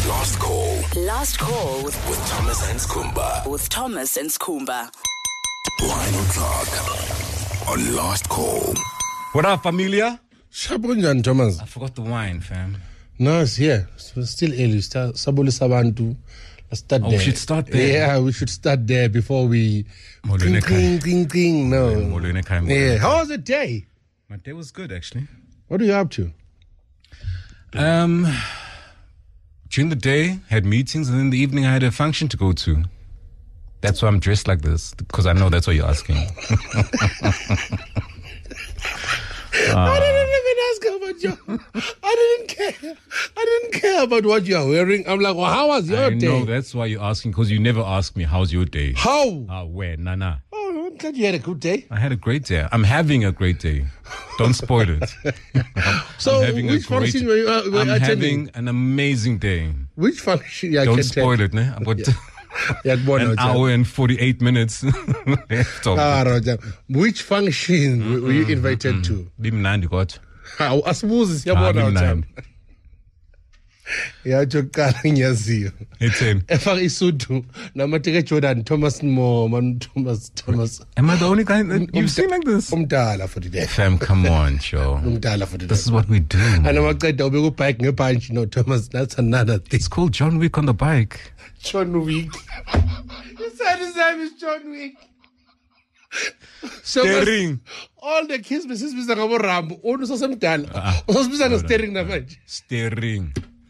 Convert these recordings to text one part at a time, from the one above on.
Last call Last call with Thomas and Skumba. with Thomas and Skumba. Lionel Clark on Last Call. What up, familia? Shabunjan Thomas. I forgot the wine, fam. No, it's here. It's still early. Sabuli Sabantu. Let's start there. We should start there. Yeah, we should start there before we. Ting. No. Yeah. How was the day? My day was good, actually. What are you up to? During the day, had meetings, and in the evening, I had a function to go to. That's why I'm dressed like this, because I know that's what you're asking. I didn't even ask about you. I didn't care about what you are wearing. I'm like, well, how was your day? No, that's why you're asking, because you never ask me, how's your day? How? Where? Nah. Oh, I'm glad you had a good day. I had a great day. I'm having a great day. Don't spoil it. So, which function were you I'm attending? having an amazing day. Which function? Don't spoil it, ne? I've got an hour and 48 minutes left. Roger. Which function were you invited to? Bimnandi got. I suppose it's yajoqala ngiyaziyo Etheni. efaka isuthu namateke Jordan Thomas Thomas Am I the only guy that you've seen like this? umdala for the day. Fam, come on, Joe. Umdala for the day. This is what we do. And amaqeda ube ku bike ngepunch. No, Thomas, that's another thing. It's called John Wick on the bike. John Wick. You said his name is John Wick. Steering. All the kids besibiza ngabo Rambo unosasemdala usasibiza nge-steering namanje. Steering.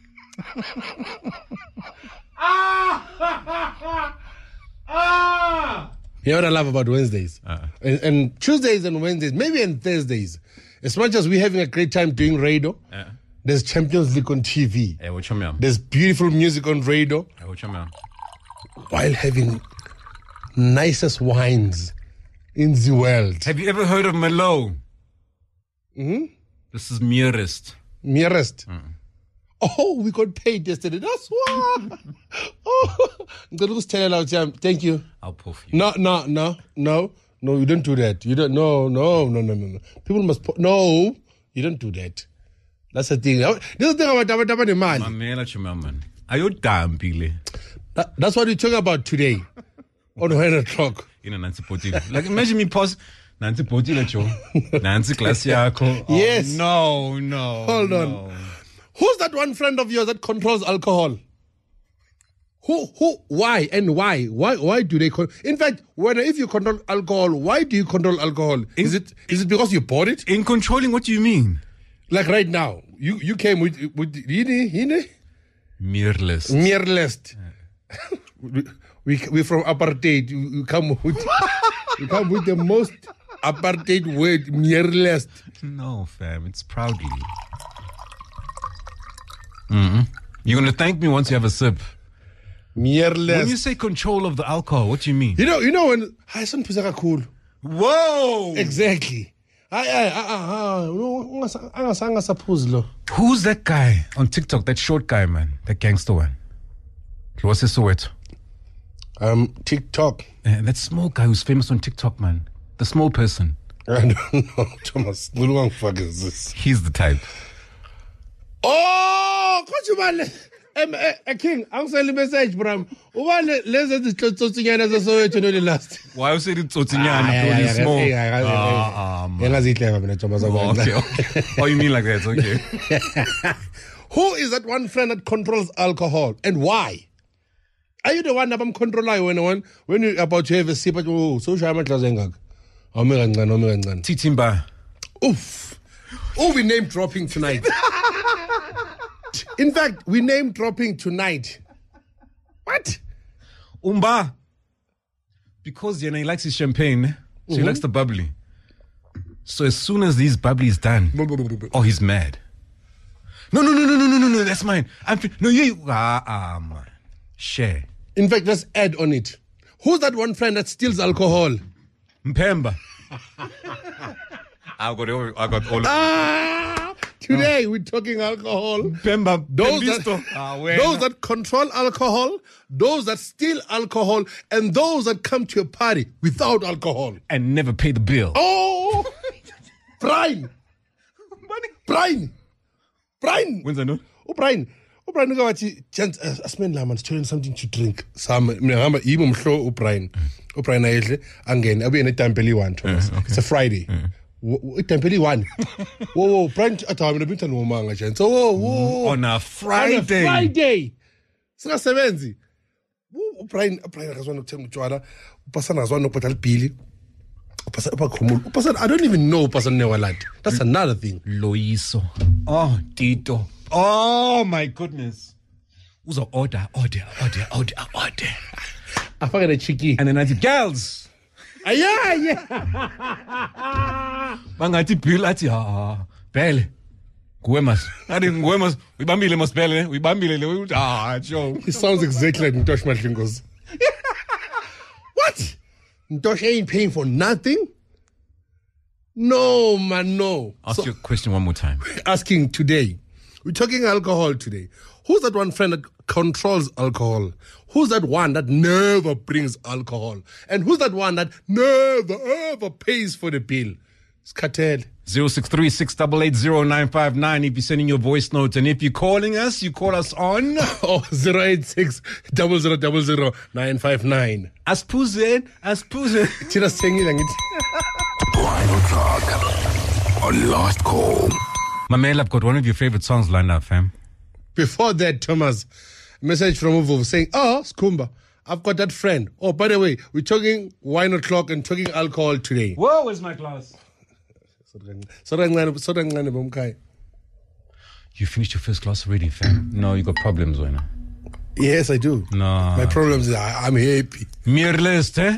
You know what I love about Wednesdays? And Tuesdays and Wednesdays, maybe and Thursdays, as much as we're having a great time doing radio, there's Champions League on TV. There's beautiful music on radio while having nicest wines in the world. Have you ever heard of Merlot? This is Mearest. Nearest. Oh, we got paid yesterday. That's why. Thank you. I'll puff you. No, you don't do that. You don't. No. People must. No, you don't do that. That's the thing. This is the thing about the man. Mamela Chumaman. Are you damn, Pile? That's what we're talking about today on 1 o'clock. In a Nancy Potila. Like, imagine me pause. Nancy Potila, Joe. Nancy Classiaco. Yes. Oh, no. Hold on. Who's that one friend of yours that controls alcohol? Who, why, and why? Why do they in fact, if you control alcohol, why do you control alcohol? Is it because you bought it? In controlling, what do you mean? Like right now, you came with Hine? Mearless. We from apartheid. You come with the most apartheid word, Mearless. No, fam, it's proudly. You're going to thank me once you have a sip. Mearless. When you say control of the alcohol, what do you mean? You know when I son cool. Whoa! Exactly. Who's that guy on TikTok? That short guy, man. That gangster one. What's his Soweto? TikTok. That small guy who's famous on TikTok, man. The small person. I don't know, Thomas. Who the fuck is this? He's the type. Oh, King, I'm sending a message, Bram. Why let's Tsotsinyana Soweto no last? Why you say it's Tsotsinyana? Small. Okay. Oh, you mean like that? Okay. Who is that one friend that controls alcohol and why? Are you the one that I'm controlling when you're about to have a sip? So shall I Titimba. Oof. Oh, we name dropping tonight. In fact, we name dropping tonight. What? Umba. Because he likes his champagne, so he likes the bubbly. So as soon as these bubbly is done, he's mad. No, that's mine. No, you. Man. Share. In fact, let's add on it. Who's that one friend that steals alcohol? Mpemba. I got all of it. Today we're talking alcohol. Mpemba. Those that control alcohol, those that steal alcohol, and those that come to a party without alcohol. And never pay the bill. Oh! Brian! When's that, no? Oh, Brian. uBrian ukawathi gents asimeni man sithola something to drink sama mina ngihamba yimi umhlo uBrian ayedle angene abuye netempeli 1 Thomas it's a Friday itempeli 1 whoa Brian athawa mina bintu nomanga gents whoa on a Friday singasebenzi uBrian akazwana ukuthenga utshwala upasana akazwana ukubhatala ibhili upasana I don't even know upasana newalad that's another thing Loyiso oh Tito oh my goodness uzo order afake the cheeky and then I said girls yeah bangathi bill athi bele Guemas. I didn't Guemas. We bambile must bele. We bambile le. Joe. He sounds exactly like Ntosh Mahlingos. What? Ntosh ain't paying for nothing? No, man, no. Ask your question one more time. Asking today. We're talking alcohol today. Who's that one friend that controls alcohol? Who's that one that never brings alcohol? And who's that one that never, ever pays for the bill? It's Cartel. 0636880959 if you're sending your voice notes. And if you're calling us, you call us on 086 0000959. Aspuzen. Tina singing it. 1 o'clock on Last Call. Mamela, I've got one of your favorite songs lined up, fam. Before that, Thomas, message from Uvo saying, Skumba, I've got that friend. Oh, by the way, we're talking 1 o'clock and talking alcohol today. Whoa, where's my glass? You finished your first glass already, fam? No, you got problems, Wena. Yes, I do. No. My problems is I'm happy. Mirlist, eh?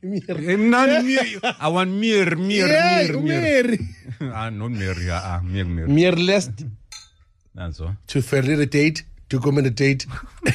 I want mir. Not mir. Mirlist. That's all. To facilitate, to communicate.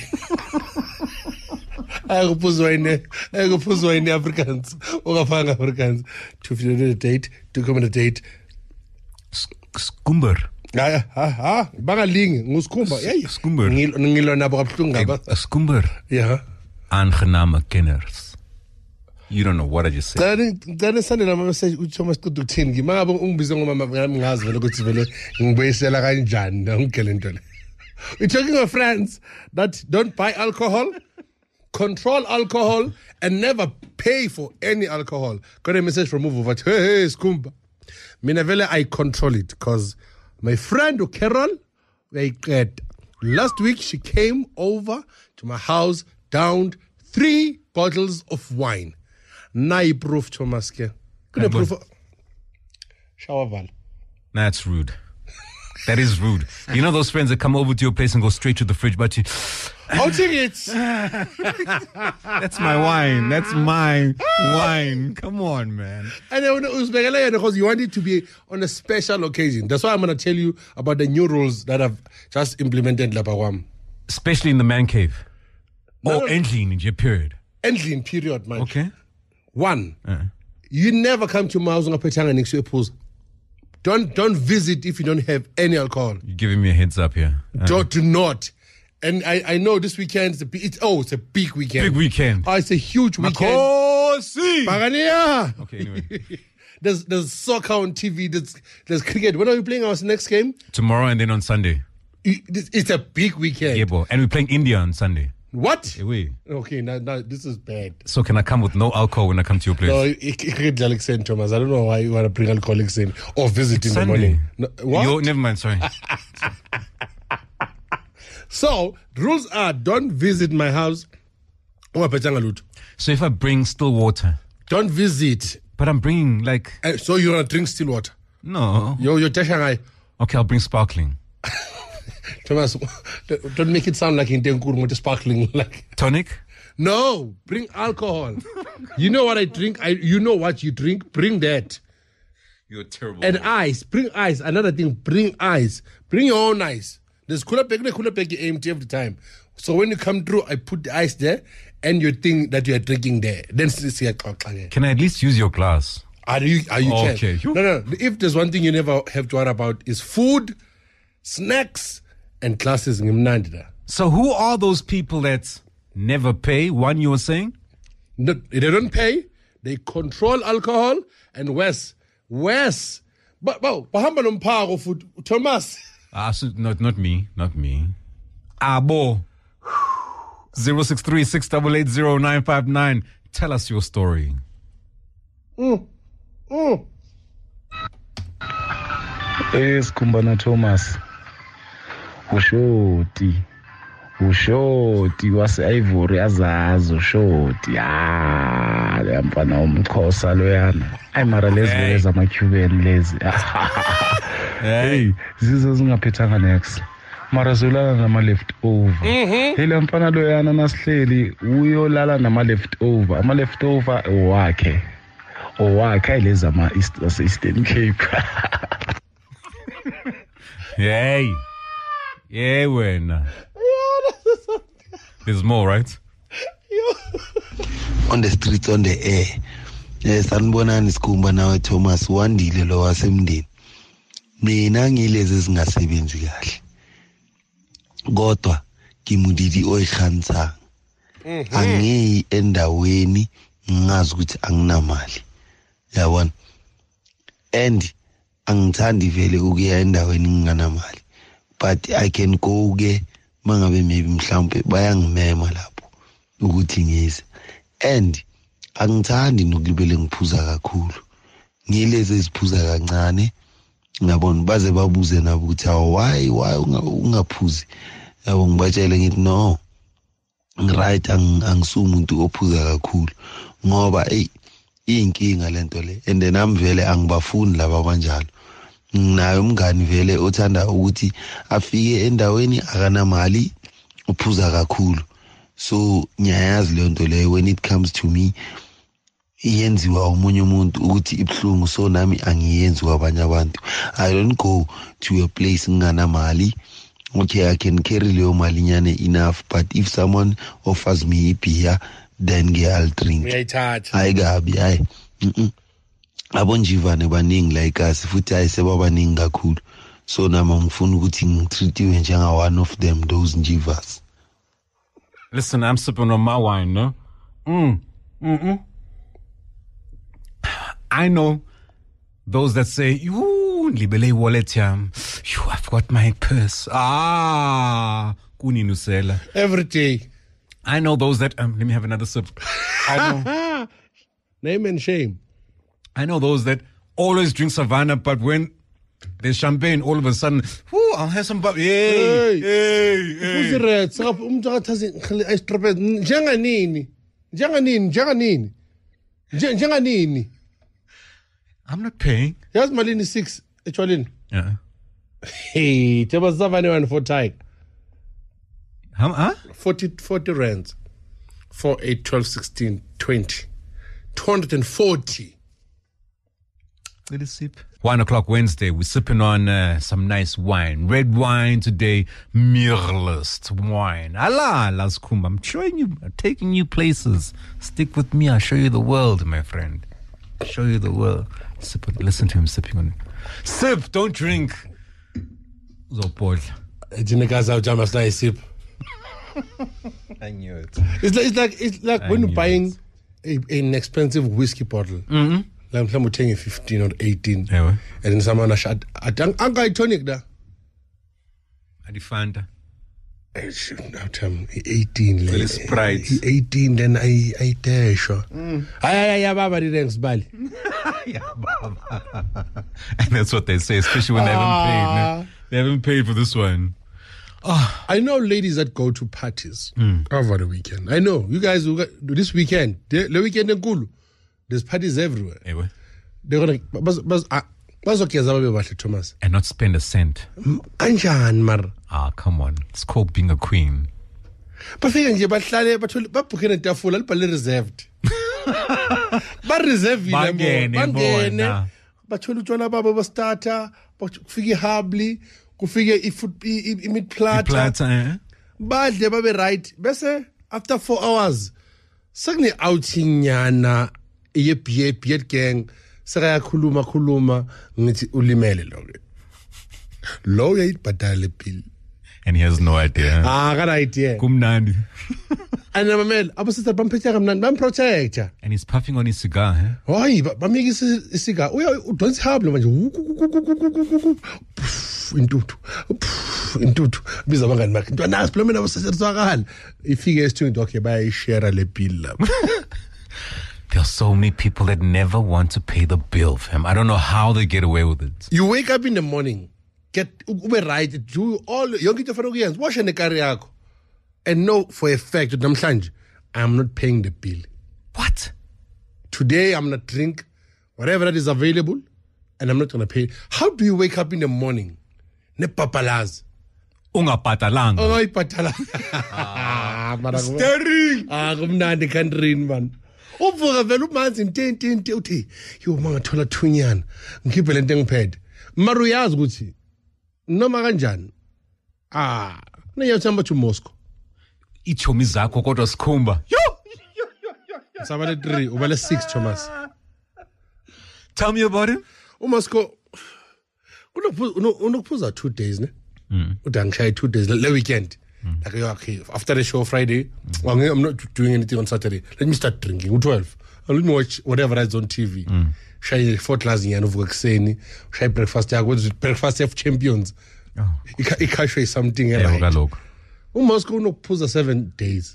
I go in Africans. Africans. To facilitate, to communicate. Skumber. Bangaling, nguskumba. Skumber. Ngilo nabo kabuhlungu ngaba. Skumber. Yeah. Aangename kenners. You don't know what I just said. Ngane sandela message uThomas Kuduthini ngimangabe ungibize ngomama ngazi vele ukuthi vele ngibuyisela kanjani ngikele into le. We're talking of friends that don't buy alcohol, control alcohol, and never pay for any alcohol. Got a message from Uvo that hey Skumba. Mina vele I control it because my friend Carol, last week she came over to my house, downed 3 bottles of wine. Nai proof Thomas ke. Good proof. Shower val. That's rude. That is rude. You know those friends that come over to your place and go straight to the fridge, but you... I'll take it. That's my wine. That's my wine. Come on, man. And because you want it to be on a special occasion. That's why I'm going to tell you about the new rules that I've just implemented. Especially in the man cave. Or ending in your period. Ending period, man. Okay. 1. You never come to my house and petanga next to your pools. Don't visit if you don't have any alcohol. You're giving me a heads up here. Do not. And I know this weekend it's a big weekend. Big weekend. It's a huge weekend. Makosi. Pagania. Okay, anyway. There's soccer on TV. There's cricket. When are we playing our next game? Tomorrow and then on Sunday. It's a big weekend. Yeah, bro. And we're playing India on Sunday. What? Yeah, we. Okay, now this is bad. So can I come with no alcohol when I come to your place? No, Thomas. I don't know why you want to bring alcoholics in or visit in Sunday. The morning. No, what? Never mind, sorry. So, rules are don't visit my house. So if I bring still water? Don't visit. But I'm bringing like... So you're going to drink still water? No. You're Tashangai. Okay, I'll bring sparkling. Thomas, don't make it sound like in Denkur with sparkling. Like tonic? No, bring alcohol. You know what I drink? You know what you drink? Bring that. You're terrible. And ice. Bring ice. Another thing, bring ice. Bring your own ice. There's cooler pack empty every time. So when you come through, I put the ice there and you think that you are drinking there. Then see a clock. Can I at least use your glass? Are you okay. No. If there's one thing you never have to worry about is food, snacks, and classes. So who are those people that never pay? One you were saying? No, they don't pay. They control alcohol and worse. But Thomas. So not me. Abo. 063-688-0959. Tell us your story. Skumbana Thomas. Ushoti wase-Ivory azazi ushoti le mfana umkhosa loyana ayi mara lezi vele zama-Cuban lezi hey zizo zingaphethanga next mara zolala nama-leftover le mfana loyana nasihleli uyolala nama-leftover ama-leftover owakhe ayilezi ase-Eastern Cape. Hey. Yeah, wena. There's more, right? On the streets, on the air. Sanibonani Sikhumba nawe Thomas wandile lo wasemndeni. Mina ngilezi ezingasebenzi kahle. Kodwa ngimudidi oyikhantsanga. Angiyi endaweni ngazi ukuthi anginamali. Yabona. And angithandi vele ukuya endaweni nginganamali. But I can go ke mangabe maybe mhlawumbe bayangimema lapho ukuthi ngize. And angithandi nokulibele ngiphuza kakhulu. Ngilezi eziphuza kancane. Ngabona baze babuze nabo ukuthi why ungaphuzi. Yabo ngibatshele ngithi no. Right angisumuntu ophuza kakhulu. Ngoba inkinga lento le. And then vele angibafuni laba abanjalo. Naye umngani vele othanda ukuthi afike endaweni akanamali uphuza kakhulu. So ngiyayazi le nto le when it comes to me iyenziwa umunye umuntu ukuthi ibhlungu so nami angiyenzi kwabanye abantu. I don't go to a place nginganamali. Okay, I can carry leyo mali nyane enough, but if someone offers me beer then I'll drink. Hayi kabi hayi. Abonjivane baningi like us futhi ayiseba baningi kakhulu. So nama ngifuna ukuthi ngitreatiwe njenga one of them those njivas. Listen, I'm sipping on my wine, no? I know those that say, libele wallet yam. I forgot my purse. Kuni nusela. Every day. I know those that let me have another sip. I know. Name and shame. I know those that always drink Savannah, but when there's champagne, all of a sudden, I'll have some. I'm not paying. Here's Malini 6. Yeah. Hey, tell Savannah for Thai. Huh? 40 rands. 4, 8, 12, 16, 20. 240. Little sip. 1 o'clock Wednesday, we're sipping on some nice wine. Red wine today, Mirlust wine. Allah, Sikhumba. I'm showing you, taking you places. Stick with me, I'll show you the world, my friend. I'll show you the world. Listen to him sipping on it. Sip, don't drink. Zopol. Sip. I knew it. It's like when you're buying an expensive whiskey bottle. Like I'm 15 or 18. Yeah, and then someone shot Uncle tonic da. Fanta. 18. Well, it's Sprite. 18, then I tell sure. Ay, Baba didn't bali. Yeah, Baba. And that's what they say, especially when they haven't paid. They haven't paid for this one. I know ladies that go to parties over the weekend. I know you guys will do this weekend. The weekend in Kulu. There's parties everywhere. Anyway. They're gonna Thomas. And not spend a cent. Come on. It's called being a queen. But reserved. Badle babe right. Bese after 4 hours. Sagni outing yana yep gang. Saka khuluma ngithi ulimele lo uyayibhadala bill. And he has no idea. Got idea. Kumnandi. And mamel abasita bamphetha kamnandi bamprotector. And he's puffing on his cigar, Hayi bamike isigar. Uya don't have lo manje. intuthu biza abangani bakhe ntwanasi phela mina basetshenziswakala ifike esithunzi okay bayayishare le bill lapho. There are so many people that never want to pay the bill, fam. I don't know how they get away with it. You wake up in the morning, ube right, do all yonke into fanele uyenze, washa nekari yakho and know for a fact that namhlanje I'm not paying the bill. What? Today I'm not drink whatever that is available and I'm not going to pay. How do you wake up in the morning? Nepapalaz. Ungapatalanga. Staring. Kumnandi country man. Uvuka vele umanzi ntinti uthi yo mangathola thunyana ngikhiphe lento engiphethe. Mara uyazi ukuthi noma kanjani neyathamba to Moscow. Ichomi zakho kodwa sikhumba. Sabale 3 ubale 6 Thomas. Tell me about him. Moscow unokuphuza 2 days ne? Udangishaya 2 days le weekend. Like okay, after the show Friday, I'm not doing anything on Saturday. Let me start drinking. 12. Let me watch whatever is on TV. Shaya 4 class in uvuka kuseni. Shaya breakfast yakho. What is it? Breakfast of champions. Ikashwe something else. Moscow unokuphuza 7 days.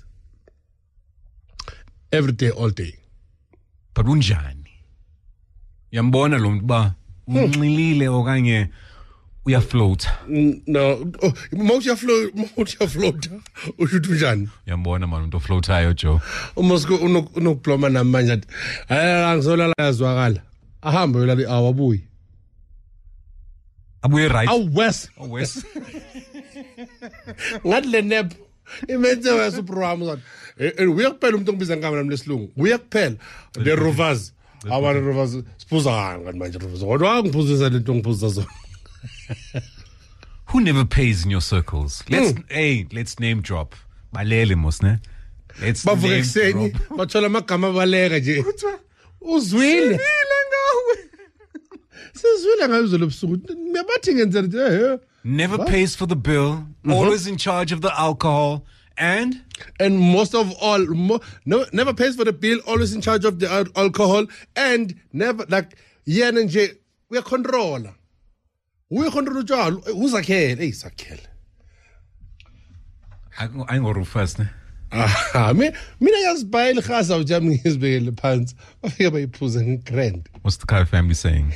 Every day, all day. But unjani? Yambona lo muntu ba unxilile okanye uyafloat. No, most uyafloat. Ushuthi unjani? Yambona man umuntu ofloatayo Joe. Moscow unokuploma namanje athi angisolala yazwakala. Ahamba yolali awabuyi. Abuye right. West. Ngathi le nep imenze wasuprogram that. Uyakuphela umuntu ongibiza ngegama nami lesilungu. Uyakuphela the rovers. Abantu rovers siphuza ngani manje rovers. Kodwa ngiphuzisa lento ngiphuza zona. Who never pays in your circles? Let's name drop. Balele mosne. Let's bavuka kuseni bathola amagama baleka nje. Uzwile. Sizwile ngayo zolobusuku. Miyabathi ngenza nje. Never pays for the bill, always in charge of the alcohol, and most of all, never pays for the bill, always in charge of the alcohol, and never, like, yen and J, we are controller. We control utshwala. Uzakhele, Zakhele. Ayingoro first, ne? Mina yazibhayela ikhaza ujami ngizibekele phansi. Bafika bayiphuza ngegrand. What's the Kai family saying?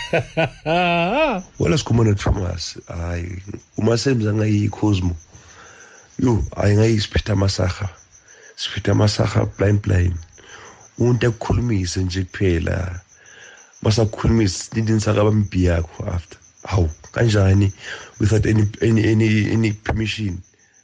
Well, sikhumana Thomas. Hayi, uma semza ngayi Cosmo. Yo, ayingayi siphetha amasaha. Siphetha amasaha blind. Umuntu ekukhulumise nje kuphela. Masakukhulumisa indini sakabambi yakho after. How? Kanjani without any permission?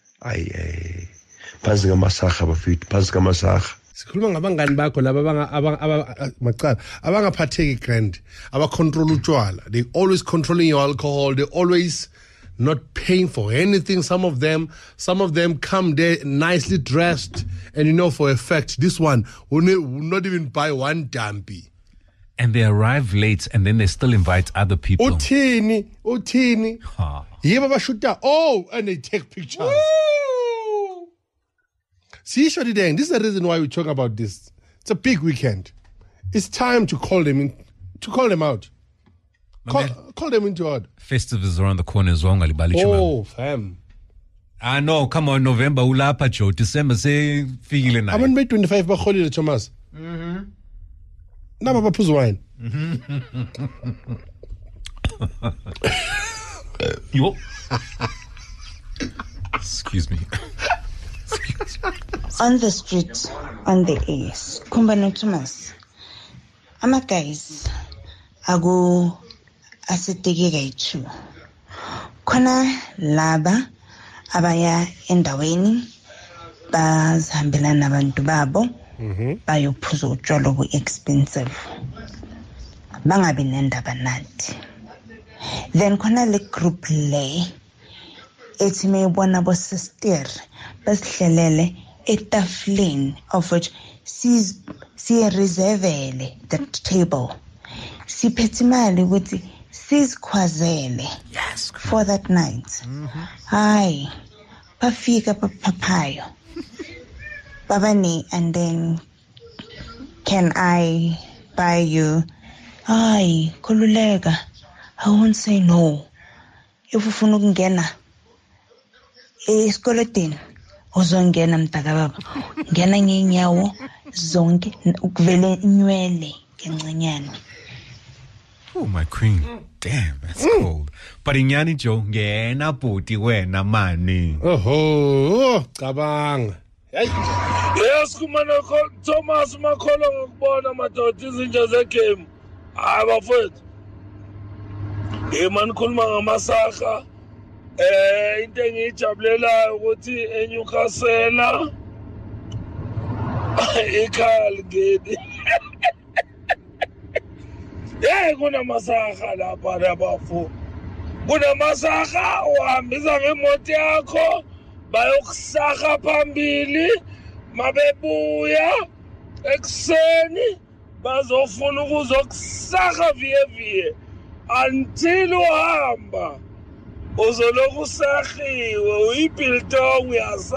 Phansi ngamasaha bafethu, phansi ngamasaha. Sikhuluma ngabangani bakho laba abangaphatheki grand, abacontrol utshwala. They always controlling your alcohol. They always not paying for anything. Some of them come there nicely dressed, and you know for a fact this one will not even buy one dumpy. And they arrive late, and then they still invite other people. Utini. Yeba bashuta. Oh, and they take pictures. Woo! See, Shodi Deng, this is the reason why we talk about this. It's a big weekend. It's time to call them in, to call them out. Call them into order. Festivals around the corner as well. Oh, fam. I know. Come on, November ulapa Joe. December say feel night. I'm on May 25 by holiday, Thomas. Now I'm put wine. Yo. Excuse me. On the street, on the air, Kumbano Thomas. Ama guys, ago asitege gaichu. Kona laba abaya endaweni bazihambela nabantu babo bayophuza utshwala obu expensive. Bangabi nendaba nathi. Then kona le group le ethi meyibona bo sister basihlelele etafuleni of which sireservele that table. Siphethe imali ukuthi sizikhwazele for that night. Hayi bafika paphayo babani, and then can I buy you? Hayi khululeka, I won't say no. if ufuna ukungena esikolotini uzongena mntakababa ngena ngeenyawo zonke ukuvele inywele encenyane. Oh, my queen. Damn, that's cold. But inyani Joe, ngena bhuti wena mani. Oho, cabanga. Hey. Yes, kumana Thomas Makolo ngokubona madoda izinto zegame. Hayi bafowethu. Man khuluma ngamasaka. Into engijabulelayo ukuthi eNewcastle iKalgedi. Kunamasaka lapha labafu. Kunamasaka uhambisa ngemoto yakho bayokusaka phambili mabebuya ekseni bazofuna ukuzokusaka viye until uhamba uzoloku usahiwe uyibiltong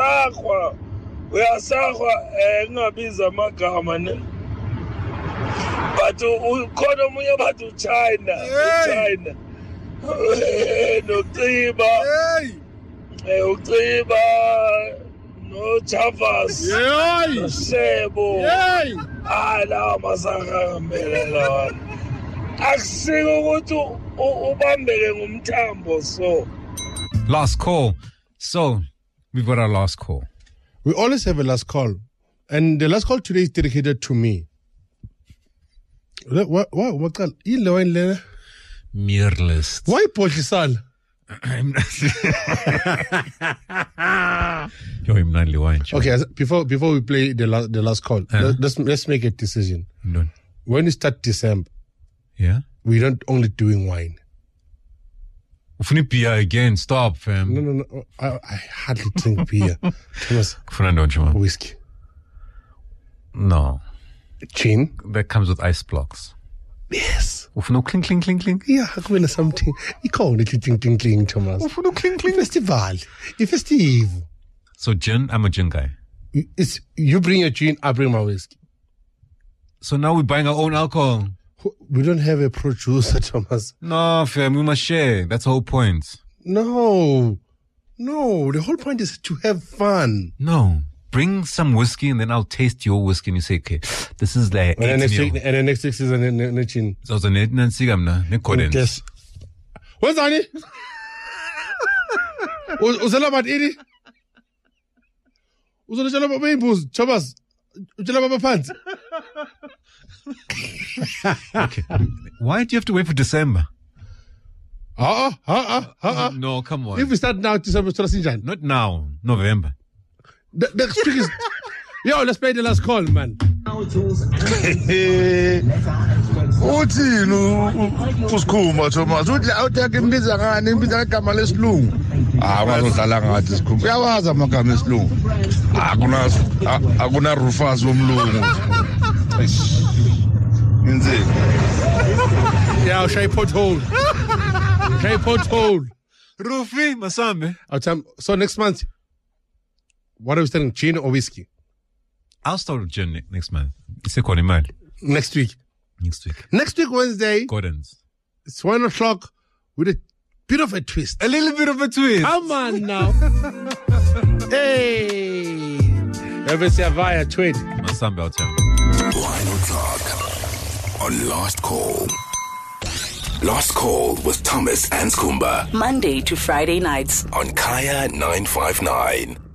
uyasakwa ngabiza amagama ne but ukhona omunye bathi China noCiba uCiba no Chavas Sebo ala masaka ngempela akusiko ukuthi ubambeke ngumthambo so. Last call. So, we've got our last call. We always have a last call. And the last call today is dedicated to me. What? Mirlist. Why Portisal? Okay, before we play the last call, let's make a decision. No. When we start December, we don't only doing wine. Ufuni beer again, stop, fam. No. I hardly drink beer. Thomas, whiskey. No. Gin? That comes with ice blocks. Yes. Ufuna clink, clink, clink, clink. Yeah, hakuna something. Ikaw clink, clink, clink, Thomas. Ufuna clink, clink. Festival. Festive. So gin, I'm a gin guy. You bring your gin, I bring my whiskey. So now we're buying our own alcohol. We don't have a producer, Thomas. No, fam, we must share. That's the whole point. No, the whole point is to have fun. No. Bring some whiskey and then I'll taste your whiskey and you say, okay, this is the and the next week is a chin. So the net Yes. What's that? Uzala bat ini? Uzala jala bat bambus, chabas. Jala bat pants. Okay. Why do you have to wait for December? No, come on. If we start now, December, not now, November. The trick is, yo, let's play the last call, man. Uthini usikhumba Thomas uthi awuthathe imbiza ngani imbiza igama lesilungu ngazodlala ngathi isikhumba uyawazi amagama esilungu akuna Rufus womlungu inzini yeah shay pothole Rufi Masambe. So next month what are we starting, gin or whiskey? I'll start with gin next month. Next week Wednesday, Gordon's. It's 1:00 with a bit of a twist. A little bit of a twist. Come on now. Hey. Ever say via tweet? Masambe, I'll tell you. Wine O'Clock on Last Call. Last Call with Thomas and Skumba. Monday to Friday nights on Kaya 959.